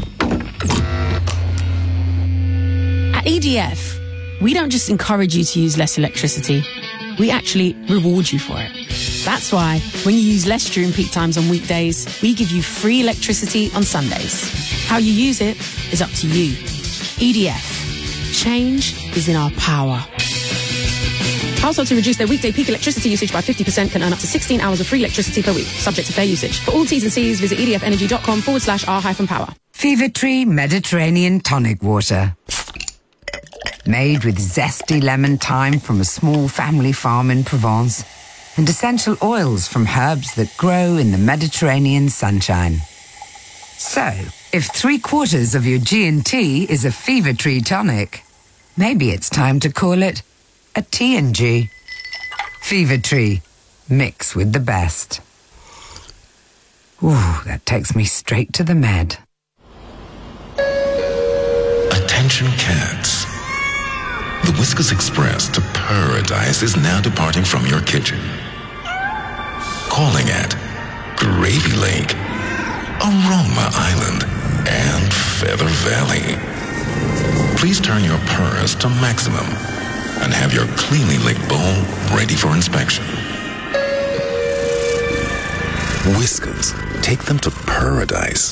At E D F, we don't just encourage you to use less electricity, we actually reward you for it. That's why, when you use less during peak times on weekdays, we give you free electricity on Sundays. How you use it is up to you. E D F. Change is in our power. Households who reduce their weekday peak electricity usage by fifty percent can earn up to sixteen hours of free electricity per week, subject to fair usage. For all T's and C's, visit edfenergy.com forward slash R hyphen power. Fever Tree Mediterranean Tonic Water. Made with zesty lemon thyme from a small family farm in Provence and essential oils from herbs that grow in the Mediterranean sunshine. So, if three quarters of your G and T is a Fever Tree tonic, maybe it's time to call it a T and G. Fever Tree. Mix with the best. Ooh, that takes me straight to the med. Attention cats. The Whiskas Express to Paradise is now departing from your kitchen. Calling at Gravy Lake, Aroma Island, and Feather Valley. Please turn your purrs to maximum and have your cleanly licked bowl ready for inspection. Whiskas, take them to paradise.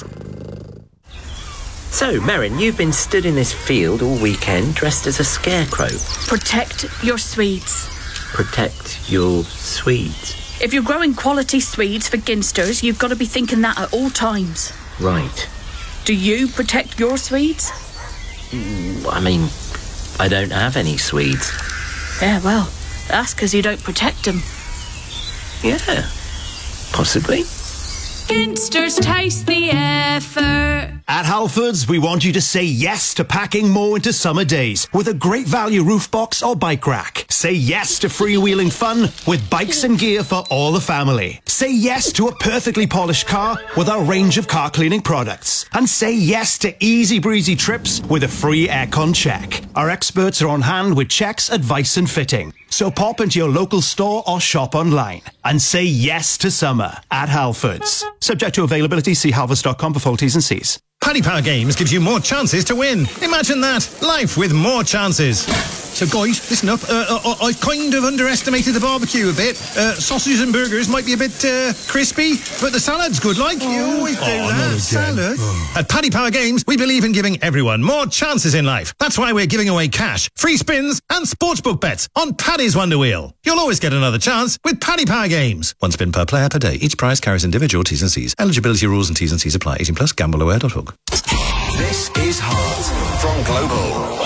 So, Merrin, you've been stood in this field all weekend dressed as a scarecrow. Protect your Swedes. Protect your Swedes. If you're growing quality Swedes for ginsters, you've got to be thinking that at all times. Right. Do you protect your Swedes? Mm, I mean, I don't have any Swedes. Yeah, well, that's because you don't protect them. Yeah, possibly. Ginsters taste the effort. At Halfords, we want you to say yes to packing more into summer days with a great value roof box or bike rack. Say yes to freewheeling fun with bikes and gear for all the family. Say yes to a perfectly polished car with our range of car cleaning products. And say yes to easy breezy trips with a free aircon check. Our experts are on hand with checks, advice and fitting. So pop into your local store or shop online and say yes to summer at Halfords. Subject to availability, see halfords dot com for full T's and C's. Paddy Power Games gives you more chances to win. Imagine that. Life with more chances. So, guys, listen up. Uh, uh, I've kind of underestimated the barbecue a bit. Uh, sausages and burgers might be a bit uh, crispy, but the salad's good, like. You always do Oh, that. not again. Salad. Oh. At Paddy Power Games, we believe in giving everyone more chances in life. That's why we're giving away cash, free spins, and sportsbook bets on Paddy's Wonder Wheel. You'll always get another chance with Paddy Power Games. One spin per player per day. Each prize carries individual T's and C's. Eligibility rules and T's and C's apply. eighteen plus. gamble aware dot org. This is Heart from Global.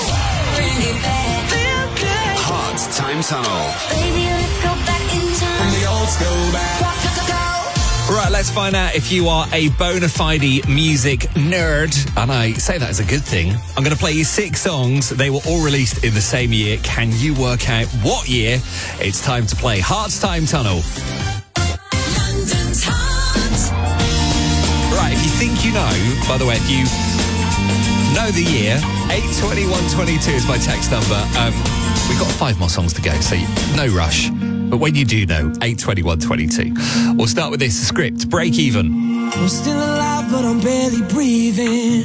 Heart Time Tunnel. Baby, let's go back in time. Bring the old school back. Right, let's find out if you are a bona fide music nerd. And I say that as a good thing. I'm going to play you six songs. They were all released in the same year. Can you work out what year? It's time to play Heart's Time Tunnel. London's Heart. Right, if you think you know, by the way, if you know the year. eight twenty-one twenty-two is my text number. Um, we've got five more songs to go, so no rush. But when you do know, eight twenty-one twenty-two. We'll start with this script, Break Even. I'm still alive, but I'm barely breathing.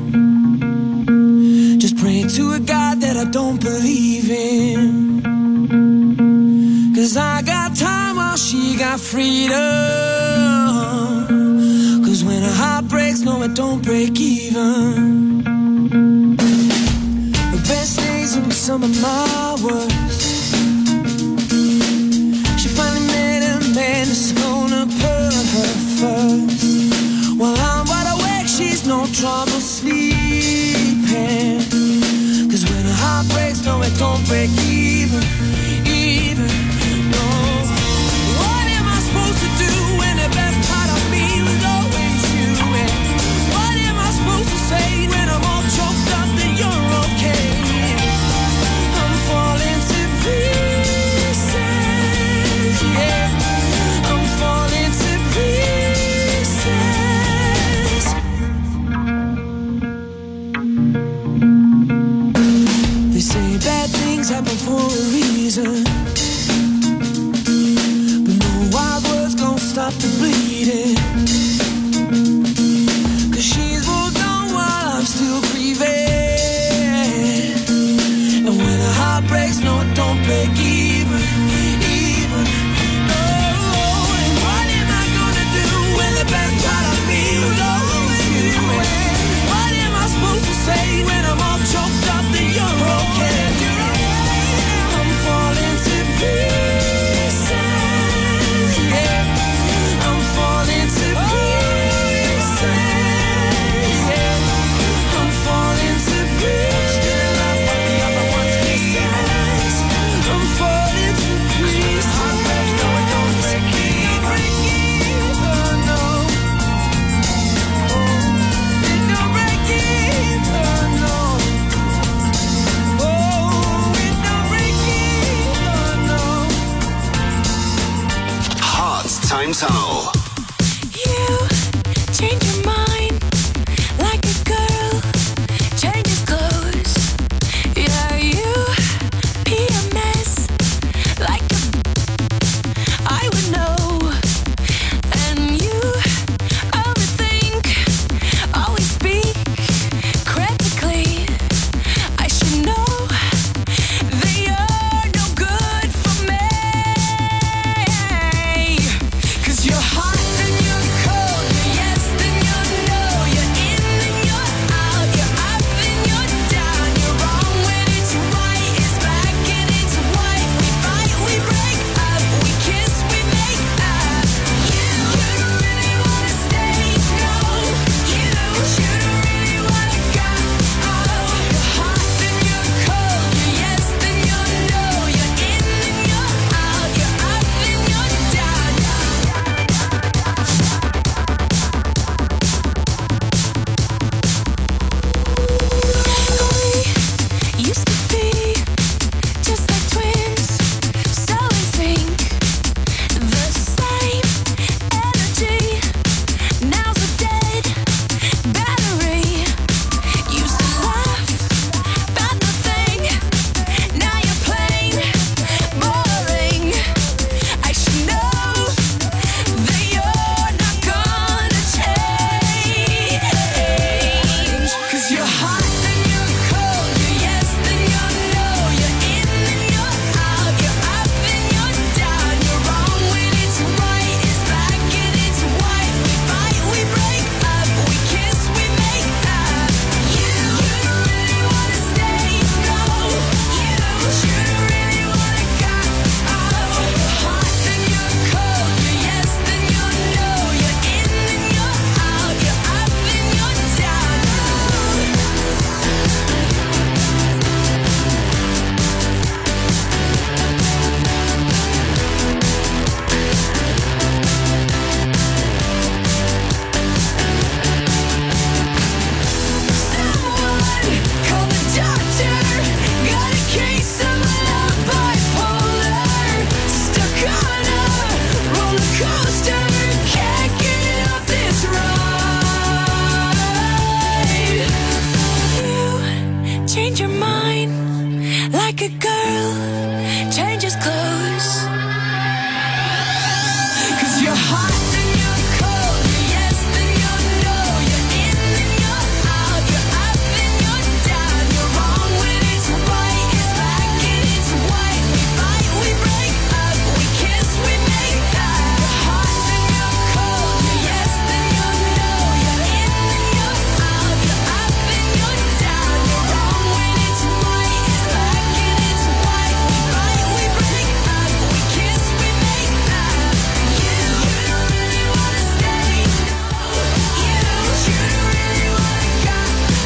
Just praying to a God that I don't believe in. Cause I got time while she got freedom. Cause when a heart breaks, no, it don't break even. The best days will be some of my worst. She finally met a man that's gonna put her first. While I'm wide awake, she's no trouble sleeping. Cause when a heart breaks, no, it don't break even, even, no. What am I supposed to do when the best part of me was always you? And what am I supposed to say when I'm all choked up that you're okay? I'm falling to pieces, yeah. I'm falling to pieces. They say bad things happen for a reason, but no wild words gon' stop the bleeding. Cause she's moved on while I'm still grieving. And when a heart breaks, no, it don't break even, even, no. And what am I gonna do when the best part of me was always you? And what am I supposed to say when I'm all choked up that you're okay? I'm falling to pieces, yeah. I'm falling to pieces, yeah. I'm falling to pieces. I'm falling to pieces. No, it don't break even, no. It don't break even, no. Oh, it don't break even, no. Hot Time Tunnel. You change your mind like a girl changes clothes. Yeah, you pee a mess like a I would know. And you overthink, always speak critically. I should know that you're no good for me. Cause your heart like a girl changes clothes. 'Cause you're hot and you're cold, you're yes then you're no, you're in and you're out, you're up and you're down, you're wrong when it's right, it's black and it's white. We fight, we break up, we kiss, we make up. You're hot and you're cold, you're yes then you're no, you're in and you're out, you're up and you're down, you're wrong when it's right, it's black and it's white. We fight, we break up, we kiss, we make up. You, you don't really wanna stay. You, you don't really wanna go.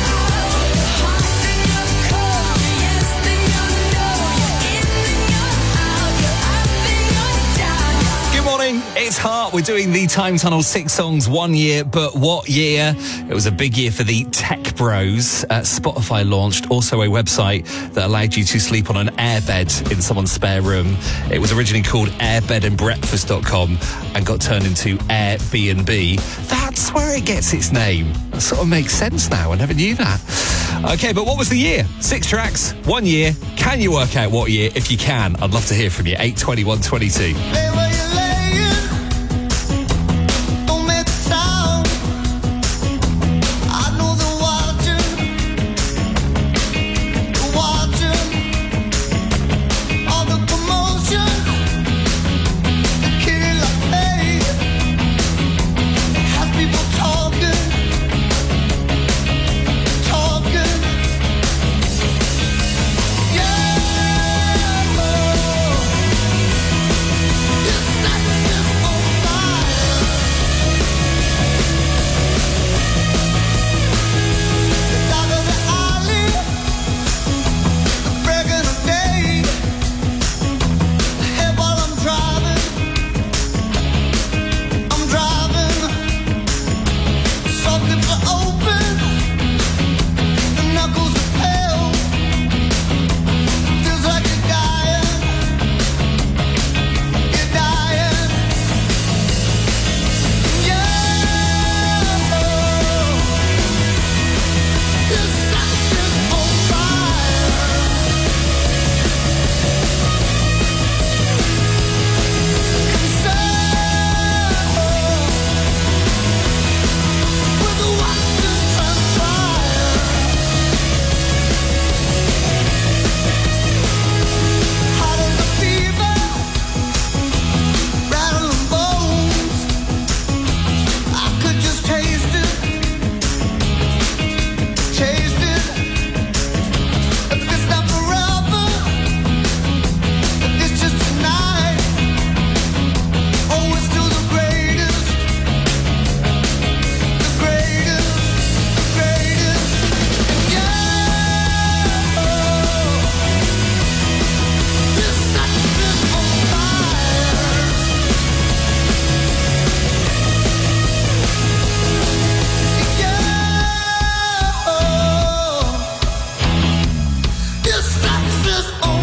You're hot and you're cold, you're yes then you're no, you're in and you're out, you're up and you're down. Good morning, it's Heart. We're doing the Time Tunnel six songs, one year, but what year? It was a big year for the Tech Bros. Uh, Spotify launched also a website that allowed you to sleep on an airbed in someone's spare room. It was originally called airbed and breakfast dot com and got turned into Airbnb. That's where it gets its name. That sort of makes sense now. I never knew that. Okay, but what was the year? Six tracks, one year. Can you work out what year? If you can, I'd love to hear from you. eight twenty-one twenty-two. This is on